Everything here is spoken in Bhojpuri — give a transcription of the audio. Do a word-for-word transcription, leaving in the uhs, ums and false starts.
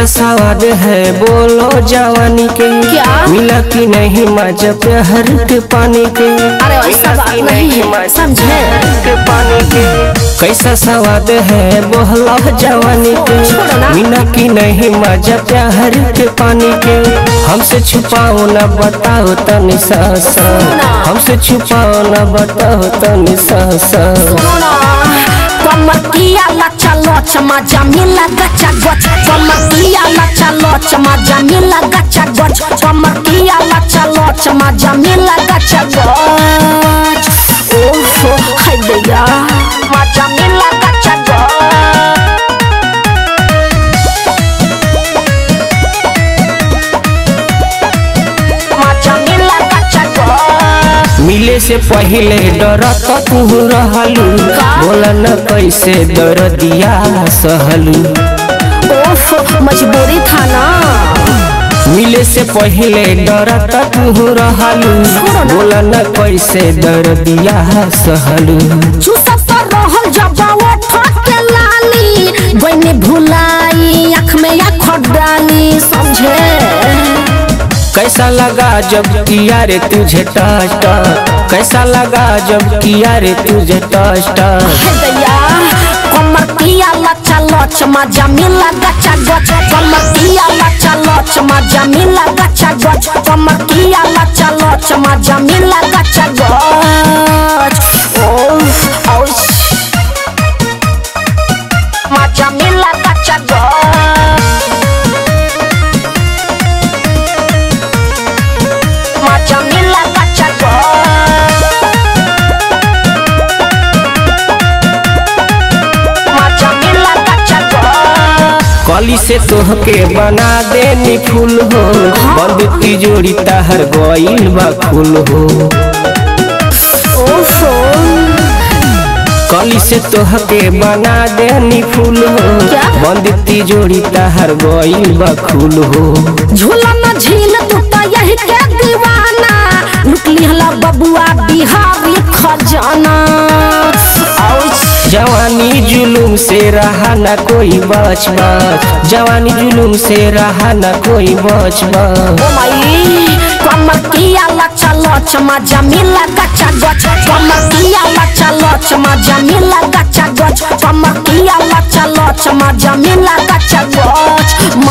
कैसा स्वाद है बोलो जवानी के, क्या मिला कि नहीं मजा प्यार के पानी के। अरे ऐसा बात नहीं है, समझे के पानी के कैसा स्वाद है बोलो जवानी के, मिला कि नहीं मजा प्यार के पानी के। हमसे छुपाओ न बताओ तनी सासा, हमसे छुपाओ न बताओ तनी सासा। कमकिया लचा लोच मजा मिला गचा गच, कमकिया लचा लोच मजा मिला गचा गच, कमकिया लचा लोच मजा मिला गचा गच। ओहो हाय भैया मजा मिला गचा गच, मजा मिला गचा गच। मिले से पहले डरत तू रहलू, बोला न कैसे दर्दिया सहलू। ओफ मजबूरी था ना। मिले से पहले डरत तू रहलू, बोला न कैसे दर्दिया सहलू। चुसत रहल जब ओठ के लाली, बने भुलाई आँख में आँख डाली, समझे कैसा लगा जब किया रे तुझे टच टच, कैसा लगा जब किया रे तुझे टच टच। भैया कमकिया लचा लोच मजा मिला गचा गच, कमकिया लचा लोच मजा मिला गचा गच, कमकिया लचा लोच मजा मिला गचा गच। ओह आउच मजा मिला गचा गच, मजा मिला गचा गच, मजा मिला गचा गच। कली से तोहके बना देनी फूल हो, बंद तिजोरी तहर गइल बा फूल हो। ओफो कली से तोहके बना देनी फूल हो, क्या? बंद तिजोरी तहर गइल बा फूल हो। झूला न झील तू तो यही के दीवाना, लुटली हला बबुआ बिहारी खजाना। जवानी जुलूम से रहा न कोई बच बच, जवानी जुलूम से रहा न कोई बच बच। ओ माई कमकिया लचा लोच मजा मिला गचा गच, कमकिया लचा लोच मजा मिला गचा गच, कमकिया लचा लोच मजा मिला गचा गच।